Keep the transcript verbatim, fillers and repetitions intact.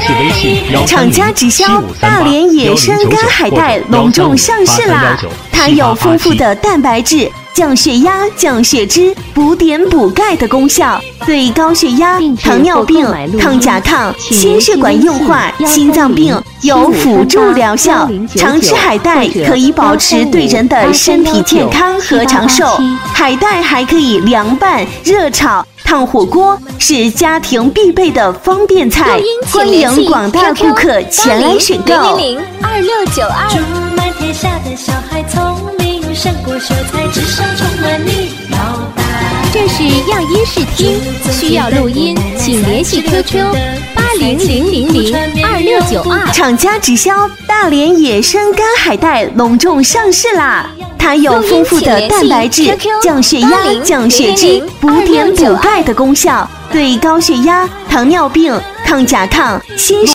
系微信厂家直销大连野生干海带隆重上市啦！它有丰富的蛋白质、降血压、降血脂、补碘补钙的功效，对高血压、糖尿病、抗甲亢、心血管硬化、心脏病有辅助疗效。常吃海带可以保持对人的身体健康和长寿。海带还可以凉拌、热炒、烫火锅，是家庭必备的方便菜。欢迎广大顾客前来选购。 零零零二六九二。 祝满天下的小孩聪明，胜过秀才，智商充满你脑袋。 这是样音视听，需要录音，请联系 Q Q 八零零零零二六九二。 厂家直销大连野生干海带隆重上市啦！它有丰富的蛋白质、降血压、降血脂、补碘补钙的功效，对高血压、糖尿病、抗甲亢、心